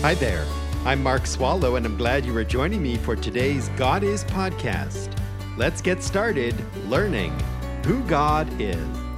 Hi there. I'm Mark Swallow, and I'm glad you are joining me for today's God Is podcast. Let's get started learning who God is.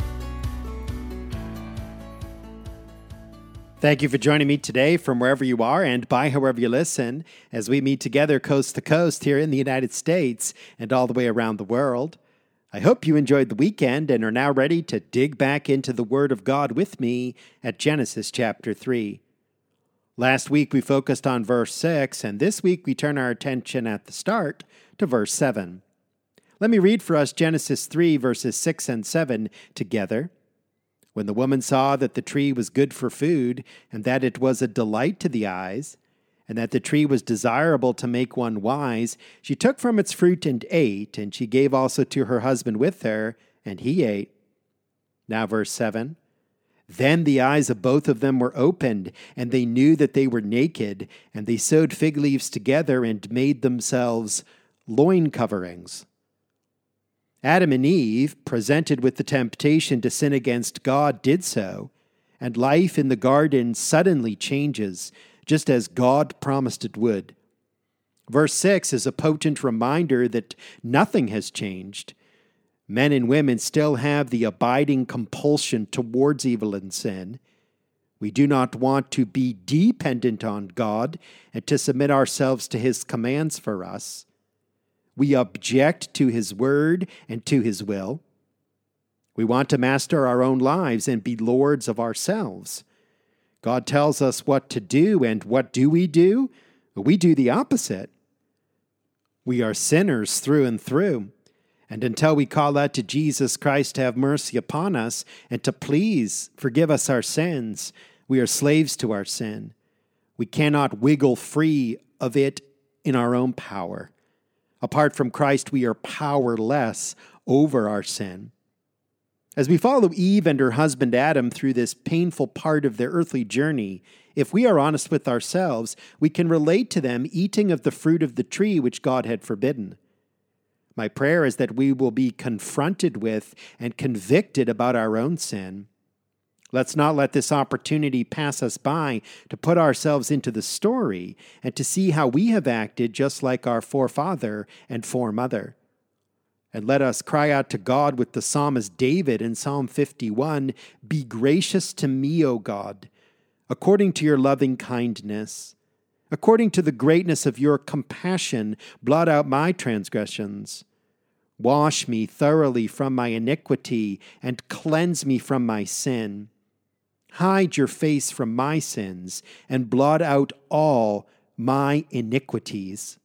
Thank you for joining me today from wherever you are and by however you listen as we meet together coast to coast here in the United States and all the way around the world. I hope you enjoyed the weekend and are now ready to dig back into the Word of God with me at Genesis chapter 3. Last week we focused on verse 6, and this week we turn our attention at the start to verse 7. Let me read for us Genesis 3, verses 6 and 7 together. When the woman saw that the tree was good for food, and that it was a delight to the eyes, and that the tree was desirable to make one wise, she took from its fruit and ate, and she gave also to her husband with her, and he ate. Now verse 7. Then the eyes of both of them were opened, and they knew that they were naked, and they sewed fig leaves together and made themselves loin coverings. Adam and Eve, presented with the temptation to sin against God, did so, and life in the garden suddenly changes, just as God promised it would. Verse 6 is a potent reminder that nothing has changed. Men and women still have the abiding compulsion towards evil and sin. We do not want to be dependent on God and to submit ourselves to His commands for us. We object to His word and to His will. We want to master our own lives and be lords of ourselves. God tells us what to do, and what do? We do the opposite. We are sinners through and through. And until we call out to Jesus Christ to have mercy upon us and to please forgive us our sins, we are slaves to our sin. We cannot wiggle free of it in our own power. Apart from Christ, we are powerless over our sin. As we follow Eve and her husband Adam through this painful part of their earthly journey, if we are honest with ourselves, we can relate to them eating of the fruit of the tree which God had forbidden. My prayer is that we will be confronted with and convicted about our own sin. Let's not let this opportunity pass us by to put ourselves into the story and to see how we have acted just like our forefather and foremother. And let us cry out to God with the psalmist David in Psalm 51, "Be gracious to me, O God, according to your loving kindness. According to the greatness of your compassion, blot out my transgressions. Wash me thoroughly from my iniquity and cleanse me from my sin. Hide your face from my sins and blot out all my iniquities.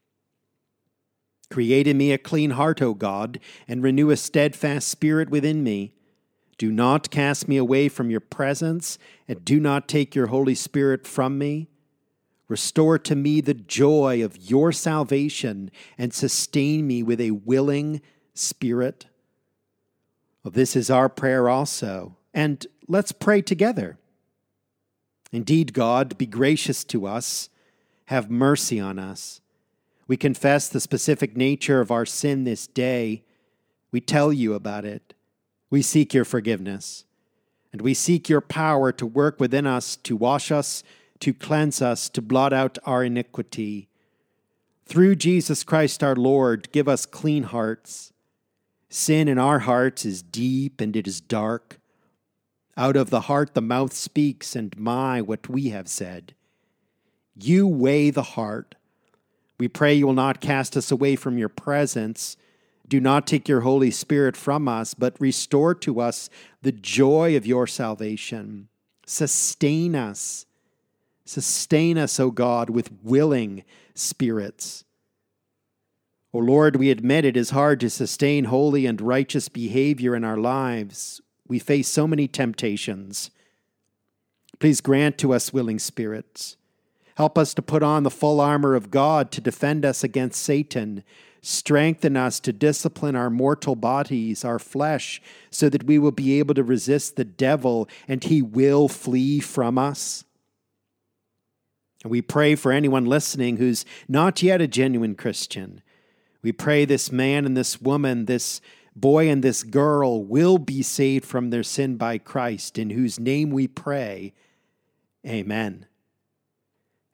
Create in me a clean heart, O God, and renew a steadfast spirit within me. Do not cast me away from your presence, and do not take your Holy Spirit from me. Restore to me the joy of your salvation, and sustain me with a willing spirit." Well, this is our prayer also, and let's pray together. Indeed, God, be gracious to us. Have mercy on us. We confess the specific nature of our sin this day. We tell you about it. We seek your forgiveness. And we seek your power to work within us, to wash us, to cleanse us, to blot out our iniquity. Through Jesus Christ our Lord, give us clean hearts. Sin in our hearts is deep and it is dark. Out of the heart the mouth speaks, and what we have said. You weigh the heart. We pray you will not cast us away from your presence. Do not take your Holy Spirit from us, but restore to us the joy of your salvation. Sustain us. Sustain us, O God, with willing spirits. O Lord, we admit it is hard to sustain holy and righteous behavior in our lives. We face so many temptations. Please grant to us willing spirits. Help us to put on the full armor of God to defend us against Satan. Strengthen us to discipline our mortal bodies, our flesh, so that we will be able to resist the devil and he will flee from us. And we pray for anyone listening who's not yet a genuine Christian. We pray this man and this woman, this boy and this girl will be saved from their sin by Christ, in whose name we pray. Amen.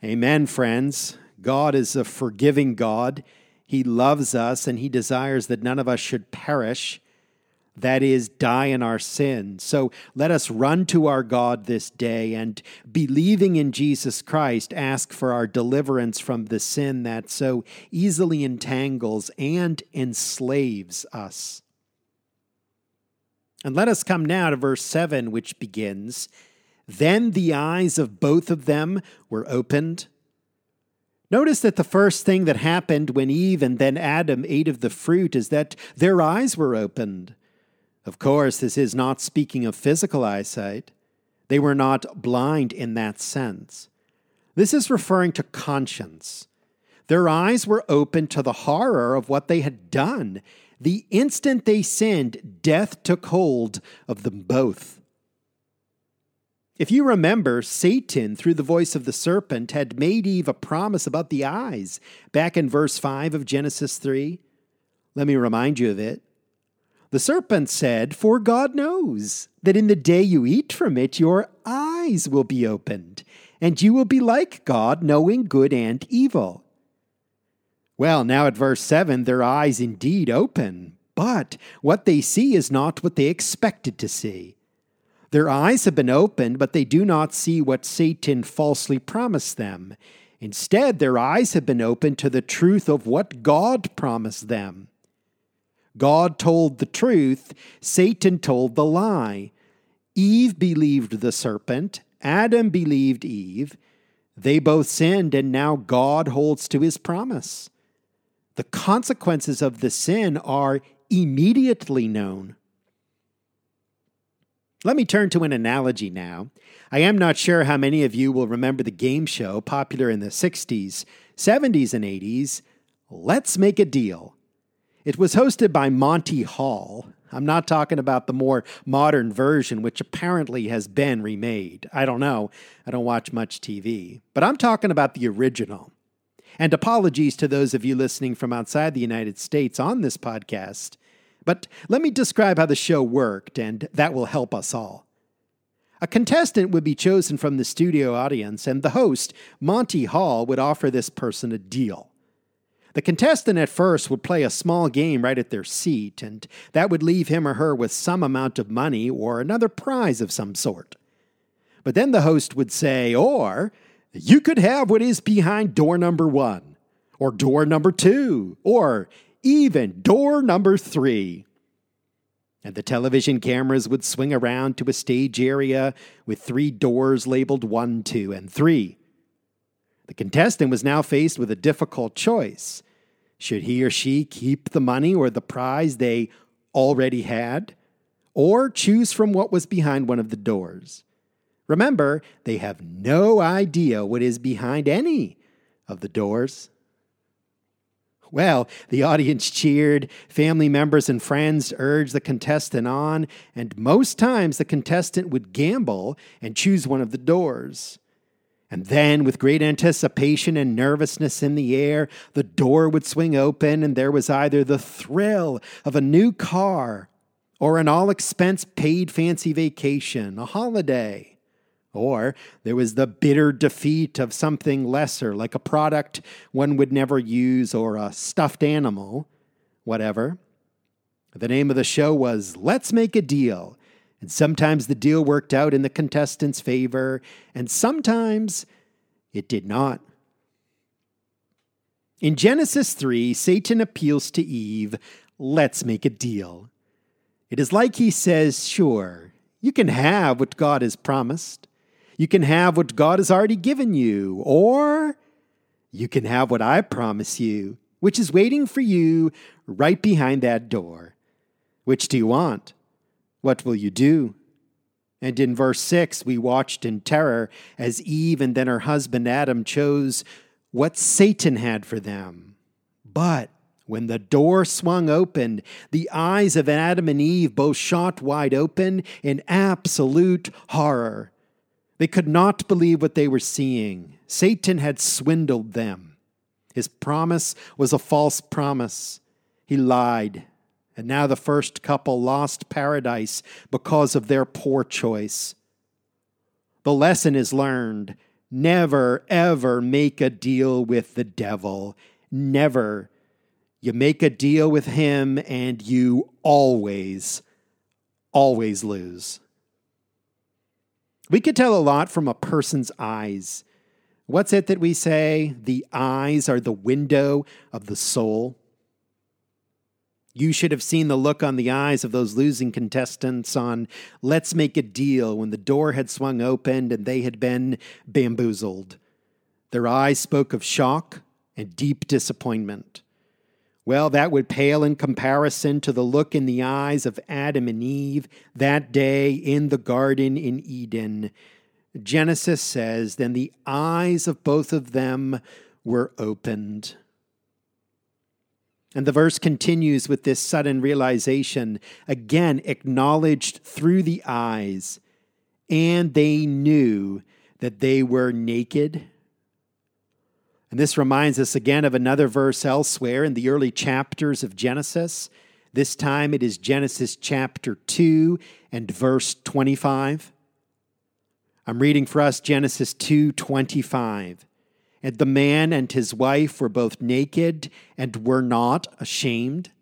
Amen, friends. God is a forgiving God. He loves us, and He desires that none of us should perish, that is, die in our sin. So let us run to our God this day and, believing in Jesus Christ, ask for our deliverance from the sin that so easily entangles and enslaves us. And let us come now to verse 7, which begins, "Then the eyes of both of them were opened." Notice that the first thing that happened when Eve and then Adam ate of the fruit is that their eyes were opened. Of course, this is not speaking of physical eyesight. They were not blind in that sense. This is referring to conscience. Their eyes were open to the horror of what they had done. The instant they sinned, death took hold of them both. If you remember, Satan, through the voice of the serpent, had made Eve a promise about the eyes back in verse 5 of Genesis 3. Let me remind you of it. The serpent said, "For God knows that in the day you eat from it, your eyes will be opened, and you will be like God, knowing good and evil." Well, now at verse 7, their eyes indeed open, but what they see is not what they expected to see. Their eyes have been opened, but they do not see what Satan falsely promised them. Instead, their eyes have been opened to the truth of what God promised them. God told the truth, Satan told the lie. Eve believed the serpent, Adam believed Eve. They both sinned, and now God holds to his promise. The consequences of the sin are immediately known. Let me turn to an analogy now. I am not sure how many of you will remember the game show popular in the 60s, 70s, and 80s, Let's Make a Deal. It was hosted by Monty Hall. I'm not talking about the more modern version, which apparently has been remade. I don't know. I don't watch much TV. But I'm talking about the original. And apologies to those of you listening from outside the United States on this podcast. But let me describe how the show worked, and that will help us all. A contestant would be chosen from the studio audience, and the host, Monty Hall, would offer this person a deal. The contestant at first would play a small game right at their seat, and that would leave him or her with some amount of money or another prize of some sort. But then the host would say, or you could have what is behind door number 1, or door number 2, or even door number 3. And the television cameras would swing around to a stage area with 3 doors labeled 1, 2, and 3. The contestant was now faced with a difficult choice. Should he or she keep the money or the prize they already had, or choose from what was behind one of the doors? Remember, they have no idea what is behind any of the doors. Well, the audience cheered, family members and friends urged the contestant on, and most times the contestant would gamble and choose one of the doors. And then, with great anticipation and nervousness in the air, the door would swing open, and there was either the thrill of a new car, or an all-expense-paid fancy vacation, a holiday. Or there was the bitter defeat of something lesser, like a product one would never use, or a stuffed animal, whatever. The name of the show was Let's Make a Deal. And sometimes the deal worked out in the contestant's favor, and sometimes it did not. In Genesis 3, Satan appeals to Eve, let's make a deal. It is like he says, sure, you can have what God has promised. You can have what God has already given you, or you can have what I promise you, which is waiting for you right behind that door. Which do you want? What will you do? And in verse 6, we watched in terror as Eve and then her husband Adam chose what Satan had for them. But when the door swung open, the eyes of Adam and Eve both shot wide open in absolute horror. They could not believe what they were seeing. Satan had swindled them. His promise was a false promise. He lied. And now the first couple lost paradise because of their poor choice. The lesson is learned. Never, ever make a deal with the devil. Never. You make a deal with him and you always lose. We could tell a lot from a person's eyes. What's it that we say? The eyes are the window of the soul. You should have seen the look on the eyes of those losing contestants on Let's Make a Deal when the door had swung open and they had been bamboozled. Their eyes spoke of shock and deep disappointment. Well, that would pale in comparison to the look in the eyes of Adam and Eve that day in the garden in Eden. Genesis says, then the eyes of both of them were opened. And the verse continues with this sudden realization, again acknowledged through the eyes, and they knew that they were naked. And this reminds us again of another verse elsewhere in the early chapters of Genesis. This time it is Genesis chapter 2 and verse 25. I'm reading for us Genesis 2:25. And the man and his wife were both naked and were not ashamed.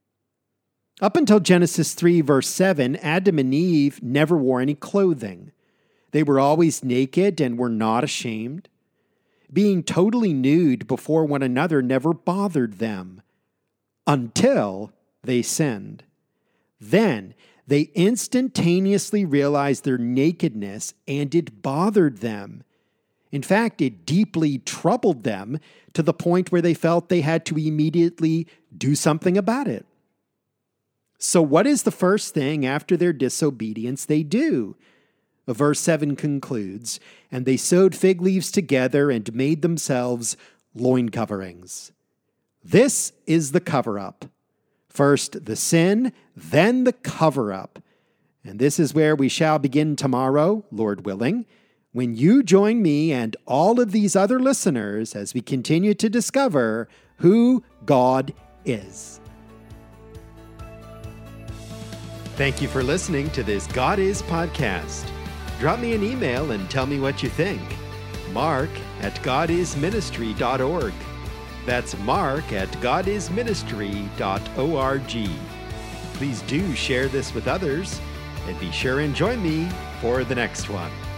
Up until Genesis 3, verse 7, Adam and Eve never wore any clothing. They were always naked and were not ashamed. Being totally nude before one another never bothered them until they sinned. Then they instantaneously realized their nakedness and it bothered them. In fact, it deeply troubled them to the point where they felt they had to immediately do something about it. So what is the first thing after their disobedience they do? Verse 7 concludes, and they sewed fig leaves together and made themselves loin coverings. This is the cover-up. First the sin, then the cover-up. And this is where we shall begin tomorrow, Lord willing, when you join me and all of these other listeners as we continue to discover who God is. Thank you for listening to this God Is podcast. Drop me an email and tell me what you think. mark@godisministry.org. That's mark@godisministry.org. Please do share this with others and be sure and join me for the next one.